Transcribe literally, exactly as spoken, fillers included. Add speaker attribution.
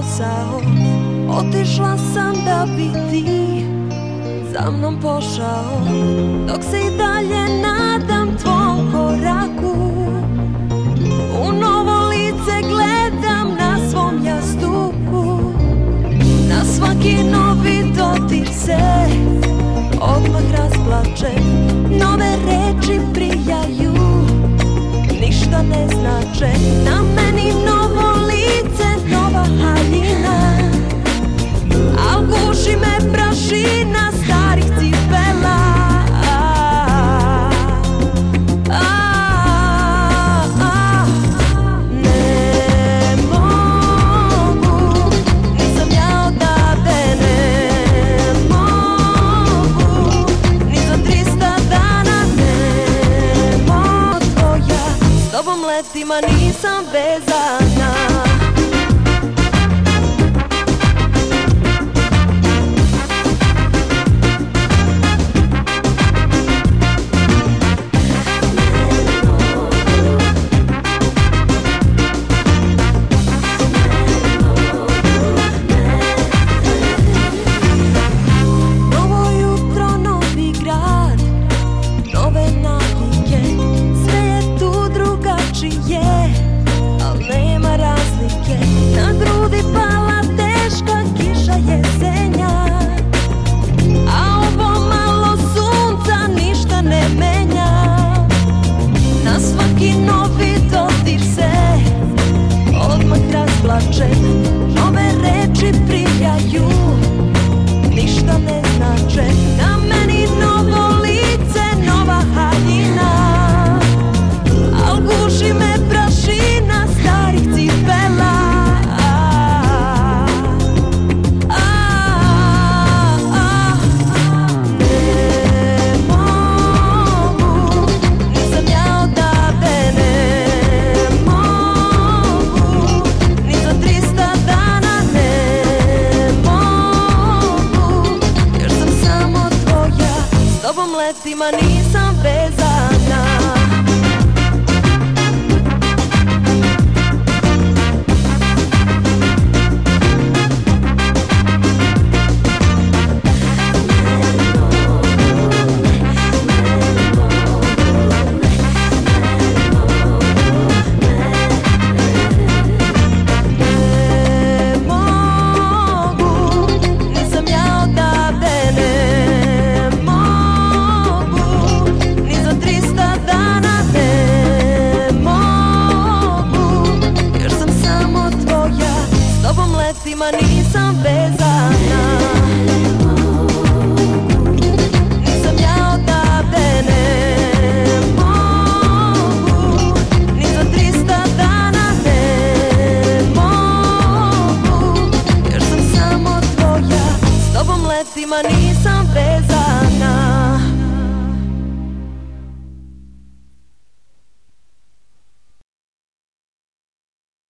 Speaker 1: posao. Otišla sam da bi ti za mnom pošao, dok se i dalje nadam tvom koraku. U novo lice gledam na svom jastuku, na svaki novi dodir se odmah rasplačem. Nove reči prijaju, ništa ne znače. Na meni novo lice, nova haljina, al guši me prašina starih cipela. Ne mogu, nisam ja odavde, ne mogu, ni za trista dana, ne mogu tvoja. S tobom letima nisam vezana. Nove reči prijaju, ništa ne znače. Na meni novo lice, nova haljina, al guši me prašina starih cipela. Ne mogu, nisam ja odavde, ne mogu, ni za trista dana, ne mogu, jer sam samo tvoja. S tobom letima nisam vezana. Letima nisam vezana. Nisam ja odavde, ne mogu, ni za trista dana, ne mogu, jer sam samo tvoja. S tobom letima nisam